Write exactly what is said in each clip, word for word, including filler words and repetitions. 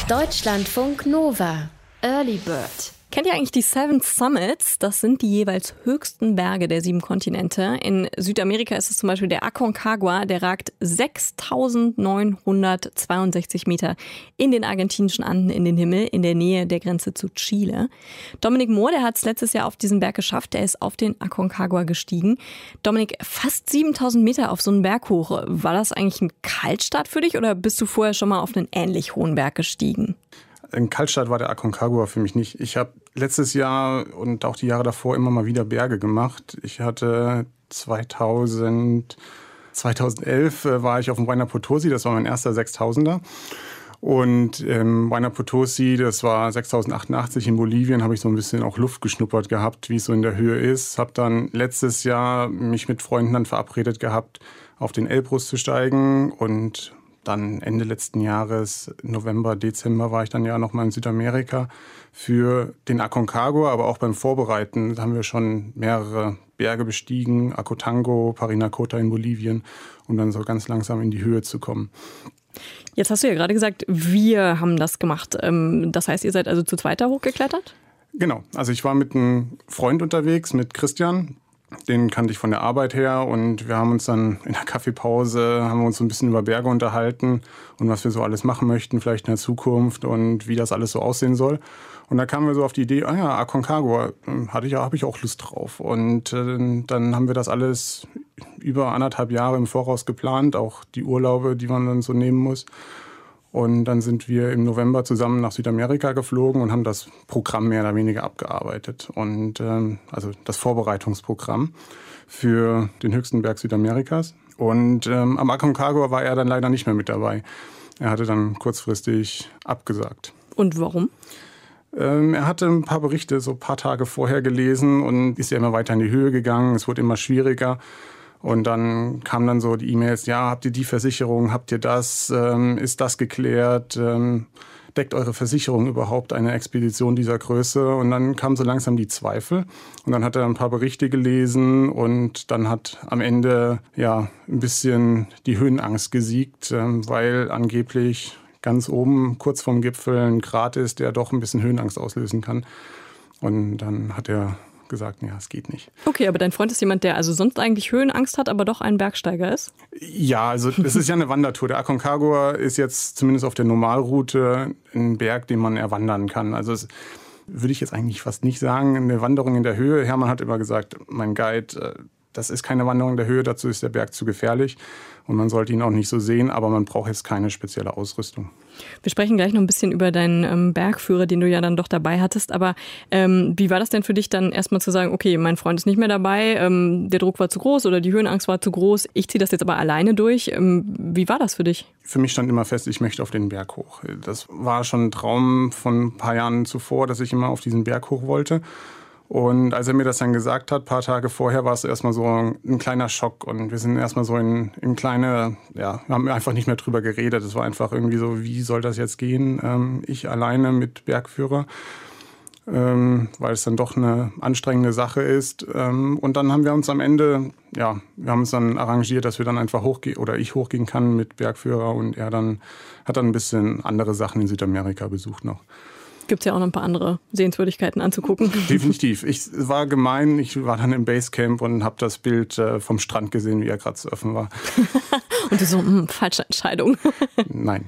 Deutschlandfunk Nova. Early Bird. Kennt ihr eigentlich die Seven Summits? Das sind die jeweils höchsten Berge der sieben Kontinente. In Südamerika ist es zum Beispiel der Aconcagua, der ragt sechstausendneunhundertzweiundsechzig Meter in den argentinischen Anden in den Himmel, in der Nähe der Grenze zu Chile. Dominik Mohr, der hat es letztes Jahr auf diesen Berg geschafft. Er ist auf den Aconcagua gestiegen. Dominik, fast siebentausend Meter auf so einen Berg hoch. War das eigentlich ein Kaltstart für dich oder bist du vorher schon mal auf einen ähnlich hohen Berg gestiegen? Ein Kaltstart war der Aconcagua für mich nicht. Ich habe letztes Jahr und auch die Jahre davor immer mal wieder Berge gemacht. Ich hatte zweitausend, zweitausendelf äh, war ich auf dem Huayna Potosí, das war mein erster Sechstausender. Und ähm, Huayna Potosí, das war sechstausendachtundachtzig in Bolivien, habe ich so ein bisschen auch Luft geschnuppert gehabt, wie es so in der Höhe ist. Habe dann letztes Jahr mich mit Freunden dann verabredet gehabt, auf den Elbrus zu steigen und dann Ende letzten Jahres, November, Dezember, war ich dann ja noch mal in Südamerika für den Aconcagua, aber auch beim Vorbereiten haben wir schon mehrere Berge bestiegen, Acotango, Parinacota in Bolivien, um dann so ganz langsam in die Höhe zu kommen. Jetzt hast du ja gerade gesagt, wir haben das gemacht. Das heißt, ihr seid also zu zweit da hochgeklettert? Genau, also ich war mit einem Freund unterwegs, mit Christian. Den kannte ich von der Arbeit her und wir haben uns dann in der Kaffeepause, haben wir uns so ein bisschen über Berge unterhalten und was wir so alles machen möchten, vielleicht in der Zukunft und wie das alles so aussehen soll. Und da kamen wir so auf die Idee, ah ja, Aconcagua, hatte ich, habe ich auch Lust drauf. Und äh, dann haben wir das alles über anderthalb Jahre im Voraus geplant, auch die Urlaube, die man dann so nehmen muss. Und dann sind wir im November zusammen nach Südamerika geflogen und haben das Programm mehr oder weniger abgearbeitet. Und ähm, also das Vorbereitungsprogramm für den höchsten Berg Südamerikas. Und ähm, am Aconcagua war er dann leider nicht mehr mit dabei. Er hatte dann kurzfristig abgesagt. Und warum? Ähm, er hatte ein paar Berichte so ein paar Tage vorher gelesen und ist ja immer weiter in die Höhe gegangen. Es wurde immer schwieriger. Und dann kamen dann so die E-Mails, ja, habt ihr die Versicherung, habt ihr das, ähm, ist das geklärt, ähm, deckt eure Versicherung überhaupt eine Expedition dieser Größe? Und dann kamen so langsam die Zweifel und dann hat er ein paar Berichte gelesen und dann hat am Ende ja ein bisschen die Höhenangst gesiegt, ähm, weil angeblich ganz oben, kurz vorm Gipfel, ein Grat ist, der doch ein bisschen Höhenangst auslösen kann. Und dann hat er gesagt, ja, es geht nicht. Okay, aber dein Freund ist jemand, der also sonst eigentlich Höhenangst hat, aber doch ein Bergsteiger ist? Ja, also das ist ja eine Wandertour. Der Aconcagua ist jetzt zumindest auf der Normalroute ein Berg, den man erwandern kann. Also das würde ich jetzt eigentlich fast nicht sagen, eine Wanderung in der Höhe. Hermann hat immer gesagt, mein Guide, das ist keine Wanderung in der Höhe, dazu ist der Berg zu gefährlich und man sollte ihn auch nicht so sehen, aber man braucht jetzt keine spezielle Ausrüstung. Wir sprechen gleich noch ein bisschen über deinen ähm, Bergführer, den du ja dann doch dabei hattest, aber ähm, wie war das denn für dich dann erstmal zu sagen, okay, mein Freund ist nicht mehr dabei, ähm, der Druck war zu groß oder die Höhenangst war zu groß, ich ziehe das jetzt aber alleine durch. Ähm, wie war das für dich? Für mich stand immer fest, ich möchte auf den Berg hoch. Das war schon ein Traum von ein paar Jahren zuvor, dass ich immer auf diesen Berg hoch wollte. Und als er mir das dann gesagt hat, ein paar Tage vorher, war es erstmal so ein kleiner Schock. Und wir sind erstmal so in, in kleine, ja, wir haben einfach nicht mehr drüber geredet. Es war einfach irgendwie so, wie soll das jetzt gehen? Ähm, ich alleine mit Bergführer, ähm, weil es dann doch eine anstrengende Sache ist. Ähm, und dann haben wir uns am Ende, ja, wir haben uns dann arrangiert, dass wir dann einfach hochgehen oder ich hochgehen kann mit Bergführer. Und er dann hat dann ein bisschen andere Sachen in Südamerika besucht noch. Gibt es ja auch noch ein paar andere Sehenswürdigkeiten anzugucken. Definitiv. Ich war gemein, ich war dann im Basecamp und habe das Bild äh, vom Strand gesehen, wie er gerade surfen war. Und du so, mh, falsche Entscheidung. Nein.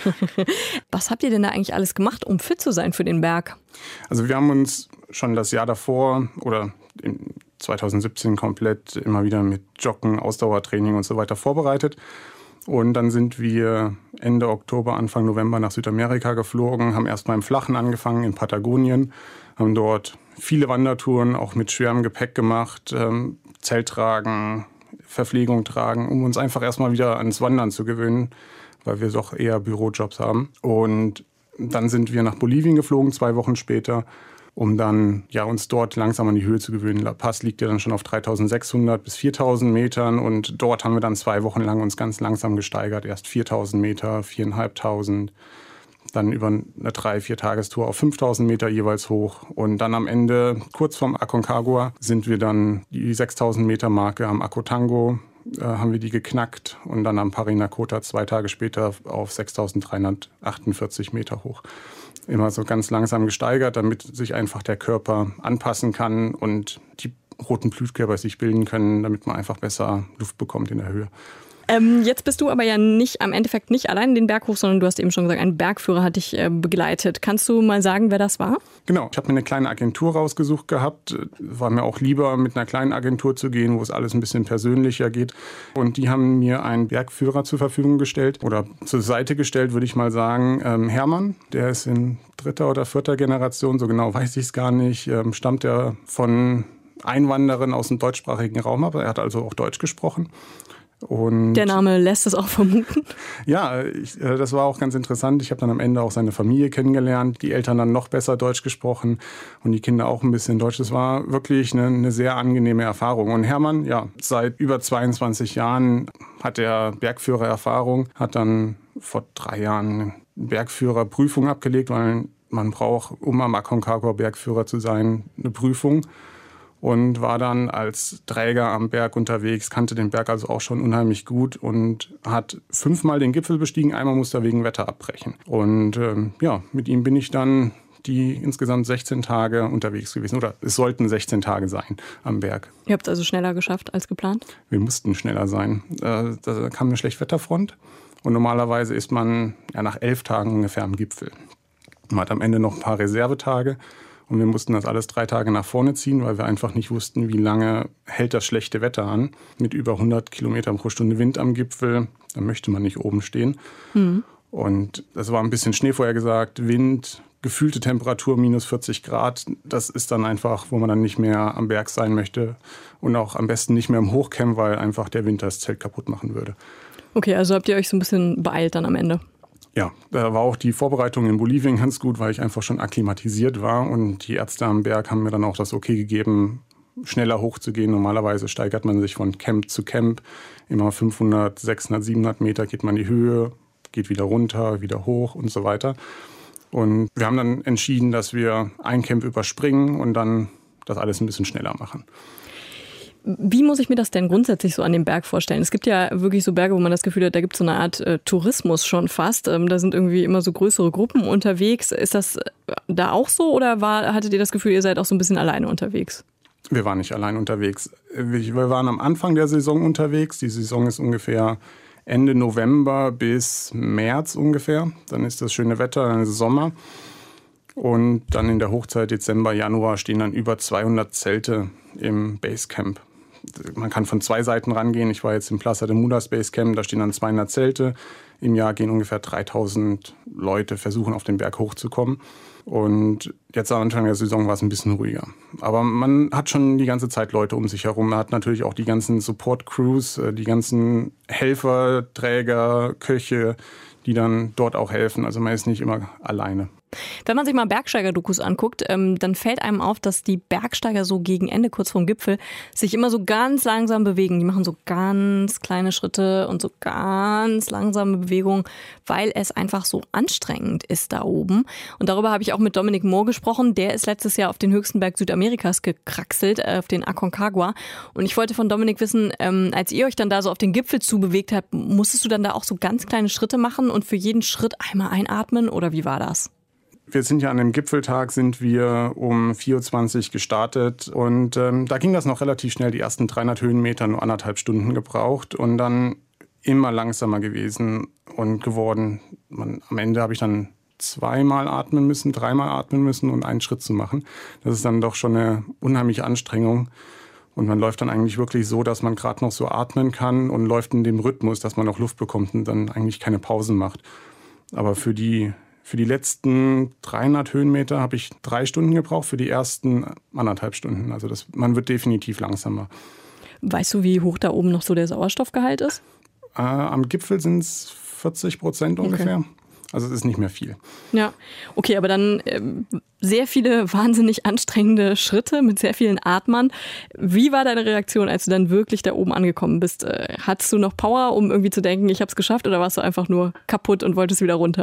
Was habt ihr denn da eigentlich alles gemacht, um fit zu sein für den Berg? Also wir haben uns schon das Jahr davor oder zweitausendsiebzehn komplett immer wieder mit Joggen, Ausdauertraining und so weiter vorbereitet. Und dann sind wir Ende Oktober, Anfang November nach Südamerika geflogen, haben erstmal im Flachen angefangen, in Patagonien, haben dort viele Wandertouren, auch mit schwerem Gepäck gemacht, ähm, Zelt tragen, Verpflegung tragen, um uns einfach erstmal wieder ans Wandern zu gewöhnen, weil wir doch eher Bürojobs haben. Und dann sind wir nach Bolivien geflogen, zwei Wochen später, um dann ja, uns dort langsam an die Höhe zu gewöhnen. La Paz liegt ja dann schon auf dreitausendsechshundert bis viertausend Metern und dort haben wir dann zwei Wochen lang uns ganz langsam gesteigert. Erst viertausend Meter, viertausendfünfhundert, dann über eine drei-, vier-Tagestour auf fünftausend Meter jeweils hoch. Und dann am Ende, kurz vorm Aconcagua, sind wir dann die sechstausend Meter Marke am Acotango äh, haben wir die geknackt und dann am Parinacota zwei Tage später auf sechstausenddreihundertachtundvierzig Meter hoch. Immer so ganz langsam gesteigert, damit sich einfach der Körper anpassen kann und die roten Blutkörper sich bilden können, damit man einfach besser Luft bekommt in der Höhe. Ähm, jetzt bist du aber ja nicht am Endeffekt nicht allein den Berg hoch, sondern du hast eben schon gesagt, ein Bergführer hat dich äh, begleitet. Kannst du mal sagen, wer das war? Genau, ich habe mir eine kleine Agentur rausgesucht gehabt. War mir auch lieber, mit einer kleinen Agentur zu gehen, wo es alles ein bisschen persönlicher geht. Und die haben mir einen Bergführer zur Verfügung gestellt oder zur Seite gestellt, würde ich mal sagen. Ähm, Hermann, der ist in dritter oder vierter Generation, so genau weiß ich es gar nicht, ähm, stammt er von Einwanderern aus dem deutschsprachigen Raum ab. Er hat also auch Deutsch gesprochen. Und der Name lässt es auch vermuten. Ja, ich, das war auch ganz interessant. Ich habe dann am Ende auch seine Familie kennengelernt. Die Eltern dann noch besser Deutsch gesprochen und die Kinder auch ein bisschen Deutsch. Das war wirklich eine, eine sehr angenehme Erfahrung. Und Hermann, ja, seit über zweiundzwanzig Jahren hat er Bergführererfahrung, hat dann vor drei Jahren eine Bergführerprüfung abgelegt, weil man braucht, um am Aconcagua Bergführer zu sein, eine Prüfung. Und war dann als Träger am Berg unterwegs, kannte den Berg also auch schon unheimlich gut und hat fünfmal den Gipfel bestiegen. Einmal musste er wegen Wetter abbrechen. Und ähm, ja, mit ihm bin ich dann die insgesamt sechzehn Tage unterwegs gewesen. Oder es sollten sechzehn Tage sein am Berg. Ihr habt es also schneller geschafft als geplant? Wir mussten schneller sein. Äh, da kam eine Schlechtwetterfront. Und normalerweise ist man ja nach elf Tagen ungefähr am Gipfel. Man hat am Ende noch ein paar Reservetage. Und wir mussten das alles drei Tage nach vorne ziehen, weil wir einfach nicht wussten, wie lange hält das schlechte Wetter an. Mit über hundert Kilometern pro Stunde Wind am Gipfel, da möchte man nicht oben stehen. Mhm. Und es war ein bisschen Schnee vorhergesagt, Wind, gefühlte Temperatur minus vierzig Grad. Das ist dann einfach, wo man dann nicht mehr am Berg sein möchte. Und auch am besten nicht mehr im Hochcamp, weil einfach der Wind das Zelt kaputt machen würde. Okay, also habt ihr euch so ein bisschen beeilt dann am Ende? Ja, da war auch die Vorbereitung in Bolivien ganz gut, weil ich einfach schon akklimatisiert war. Und die Ärzte am Berg haben mir dann auch das Okay gegeben, schneller hochzugehen. Normalerweise steigert man sich von Camp zu Camp. Immer fünfhundert, sechshundert, siebenhundert Meter geht man in die Höhe, geht wieder runter, wieder hoch und so weiter. Und wir haben dann entschieden, dass wir ein Camp überspringen und dann das alles ein bisschen schneller machen. Wie muss ich mir das denn grundsätzlich so an dem Berg vorstellen? Es gibt ja wirklich so Berge, wo man das Gefühl hat, da gibt es so eine Art äh, Tourismus schon fast. Ähm, da sind irgendwie immer so größere Gruppen unterwegs. Ist das da auch so oder war, hattet ihr das Gefühl, ihr seid auch so ein bisschen alleine unterwegs? Wir waren nicht allein unterwegs. Wir waren am Anfang der Saison unterwegs. Die Saison ist ungefähr Ende November bis März ungefähr. Dann ist das schöne Wetter, dann ist es Sommer. Und dann in der Hochzeit Dezember, Januar stehen dann über zweihundert Zelte im Basecamp. Man kann von zwei Seiten rangehen. Ich war jetzt im Plaza de Mulas Basecamp, da stehen dann zweihundert Zelte. Im Jahr gehen ungefähr dreitausend Leute, versuchen auf den Berg hochzukommen. Und jetzt am Anfang der Saison war es ein bisschen ruhiger. Aber man hat schon die ganze Zeit Leute um sich herum. Man hat natürlich auch die ganzen Support-Crews, die ganzen Helfer, Träger, Köche, die dann dort auch helfen. Also man ist nicht immer alleine. Wenn man sich mal Bergsteiger-Dokus anguckt, ähm, dann fällt einem auf, dass die Bergsteiger so gegen Ende, kurz vorm Gipfel, sich immer so ganz langsam bewegen. Die machen so ganz kleine Schritte und so ganz langsame Bewegungen, weil es einfach so anstrengend ist da oben. Und darüber habe ich auch mit Dominic Moore gesprochen. Der ist letztes Jahr auf den höchsten Berg Südamerikas gekraxelt, äh, auf den Aconcagua. Und ich wollte von Dominic wissen, ähm, als ihr euch dann da so auf den Gipfel zubewegt habt, musstest du dann da auch so ganz kleine Schritte machen und für jeden Schritt einmal einatmen oder wie war das? Wir sind ja an dem Gipfeltag, sind wir um vier Uhr zwanzig gestartet und ähm, da ging das noch relativ schnell, die ersten dreihundert Höhenmeter nur anderthalb Stunden gebraucht und dann immer langsamer gewesen und geworden. Man, am Ende habe ich dann zweimal atmen müssen, dreimal atmen müssen, um einen Schritt zu machen. Das ist dann doch schon eine unheimliche Anstrengung und man läuft dann eigentlich wirklich so, dass man gerade noch so atmen kann und läuft in dem Rhythmus, dass man noch Luft bekommt und dann eigentlich keine Pausen macht. Aber für die Für die letzten dreihundert Höhenmeter habe ich drei Stunden gebraucht, für die ersten anderthalb Stunden. Also das, man wird definitiv langsamer. Weißt du, wie hoch da oben noch so der Sauerstoffgehalt ist? Äh, am Gipfel sind es vierzig Prozent ungefähr. Okay. Also es ist nicht mehr viel. Ja, okay, aber dann äh, sehr viele wahnsinnig anstrengende Schritte mit sehr vielen Atmern. Wie war deine Reaktion, als du dann wirklich da oben angekommen bist? Äh, hattest du noch Power, um irgendwie zu denken, ich habe es geschafft, oder warst du einfach nur kaputt und wolltest wieder runter?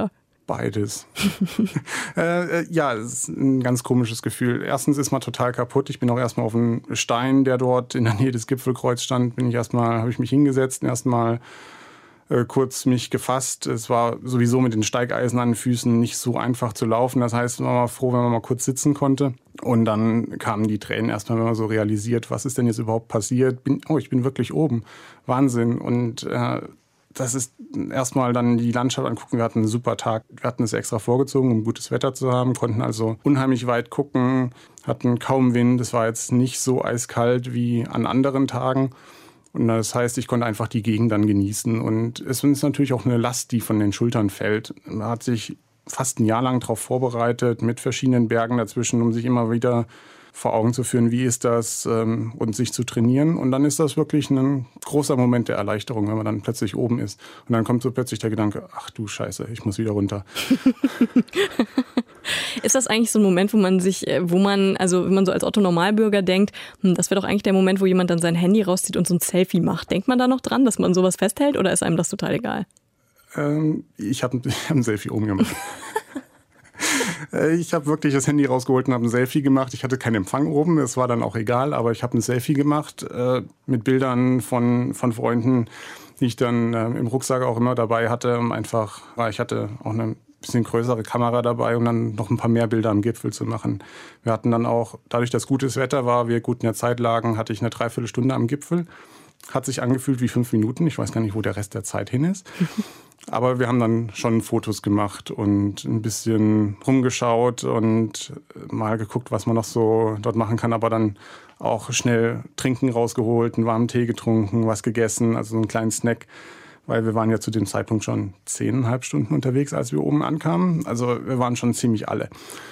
Beides. äh, ja, es ist ein ganz komisches Gefühl. Erstens ist man total kaputt. Ich bin auch erstmal auf einen Stein, der dort in der Nähe des Gipfelkreuz stand, bin ich erstmal, habe ich mich hingesetzt und erstmal äh, kurz mich gefasst. Es war sowieso mit den Steigeisen an den Füßen nicht so einfach zu laufen. Das heißt, man war froh, wenn man mal kurz sitzen konnte. Und dann kamen die Tränen erstmal, wenn man so realisiert, was ist denn jetzt überhaupt passiert? Bin, oh, ich bin wirklich oben. Wahnsinn. Und äh, das ist erstmal dann die Landschaft angucken. Wir hatten einen super Tag. Wir hatten es extra vorgezogen, um gutes Wetter zu haben, konnten also unheimlich weit gucken, hatten kaum Wind. Es war jetzt nicht so eiskalt wie an anderen Tagen. Und das heißt, ich konnte einfach die Gegend dann genießen. Und es ist natürlich auch eine Last, die von den Schultern fällt. Man hat sich fast ein Jahr lang darauf vorbereitet, mit verschiedenen Bergen dazwischen, um sich immer wieder vor Augen zu führen, wie ist das ähm, und sich zu trainieren. Und dann ist das wirklich ein großer Moment der Erleichterung, wenn man dann plötzlich oben ist. Und dann kommt so plötzlich der Gedanke, ach du Scheiße, ich muss wieder runter. Ist das eigentlich so ein Moment, wo man sich, wo man, also wenn man so als Otto-Normalbürger denkt, hm, das wäre doch eigentlich der Moment, wo jemand dann sein Handy rauszieht und so ein Selfie macht. Denkt man da noch dran, dass man sowas festhält oder ist einem das total egal? Ähm, ich habe hab ein Selfie oben gemacht. Ich habe wirklich das Handy rausgeholt und habe ein Selfie gemacht. Ich hatte keinen Empfang oben, das war dann auch egal, aber ich habe ein Selfie gemacht äh, mit Bildern von, von Freunden, die ich dann äh, im Rucksack auch immer dabei hatte. Um einfach, weil ich hatte auch eine bisschen größere Kamera dabei, um dann noch ein paar mehr Bilder am Gipfel zu machen. Wir hatten dann auch, dadurch, dass gutes Wetter war, wir gut in der Zeit lagen, hatte ich eine Dreiviertelstunde am Gipfel. Hat sich angefühlt wie fünf Minuten. Ich weiß gar nicht, wo der Rest der Zeit hin ist. Aber wir haben dann schon Fotos gemacht und ein bisschen rumgeschaut und mal geguckt, was man noch so dort machen kann. Aber dann auch schnell Trinken rausgeholt, einen warmen Tee getrunken, was gegessen, also so einen kleinen Snack. Weil wir waren ja zu dem Zeitpunkt schon zehneinhalb Stunden unterwegs, als wir oben ankamen. Also wir waren schon ziemlich alle.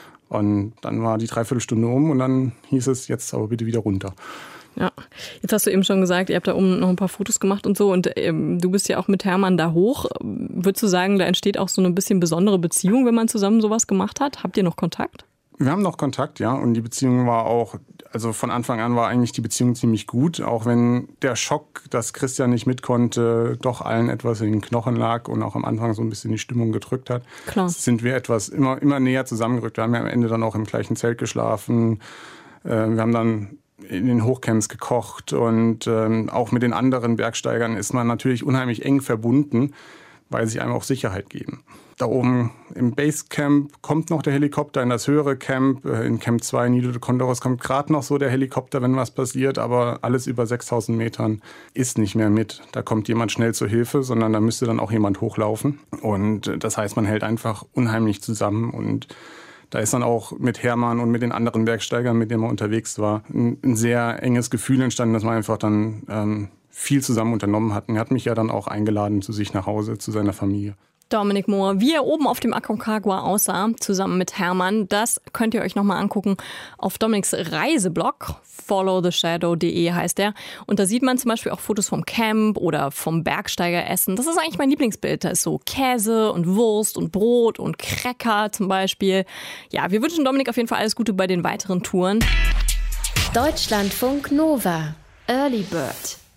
Und dann war die Dreiviertelstunde um und dann hieß es, jetzt aber bitte wieder runter. Ja, jetzt hast du eben schon gesagt, ihr habt da oben noch ein paar Fotos gemacht und so und ähm, du bist ja auch mit Hermann da hoch. Würdest du sagen, da entsteht auch so eine bisschen besondere Beziehung, wenn man zusammen sowas gemacht hat? Habt ihr noch Kontakt? Wir haben noch Kontakt, ja, und die Beziehung war auch, also von Anfang an war eigentlich die Beziehung ziemlich gut, auch wenn der Schock, dass Christian nicht mit konnte, doch allen etwas in den Knochen lag und auch am Anfang so ein bisschen die Stimmung gedrückt hat. Klar. Sind wir etwas immer, immer näher zusammengerückt. Wir haben ja am Ende dann auch im gleichen Zelt geschlafen. Äh, wir haben dann in den Hochcamps gekocht und ähm, auch mit den anderen Bergsteigern ist man natürlich unheimlich eng verbunden, weil sie einem auch Sicherheit geben. Da oben im Basecamp kommt noch der Helikopter, in das höhere Camp, äh, in Camp zwei Nido de Condoros kommt gerade noch so der Helikopter, wenn was passiert, aber alles über sechstausend Metern ist nicht mehr mit. Da kommt jemand schnell zur Hilfe, sondern da müsste dann auch jemand hochlaufen und äh, das heißt, man hält einfach unheimlich zusammen und da ist dann auch mit Hermann und mit den anderen Bergsteigern, mit denen man unterwegs war, ein, ein sehr enges Gefühl entstanden, dass man einfach dann ähm, viel zusammen unternommen hat. Und er hat mich ja dann auch eingeladen zu sich nach Hause, zu seiner Familie. Dominic Moore, wie er oben auf dem Aconcagua aussah, zusammen mit Hermann, das könnt ihr euch nochmal angucken auf Dominics Reiseblog. follow the shadow punkt de heißt der. Und da sieht man zum Beispiel auch Fotos vom Camp oder vom Bergsteigeressen. Das ist eigentlich mein Lieblingsbild. Da ist so Käse und Wurst und Brot und Cracker zum Beispiel. Ja, wir wünschen Dominic auf jeden Fall alles Gute bei den weiteren Touren. Deutschlandfunk Nova. Early Bird.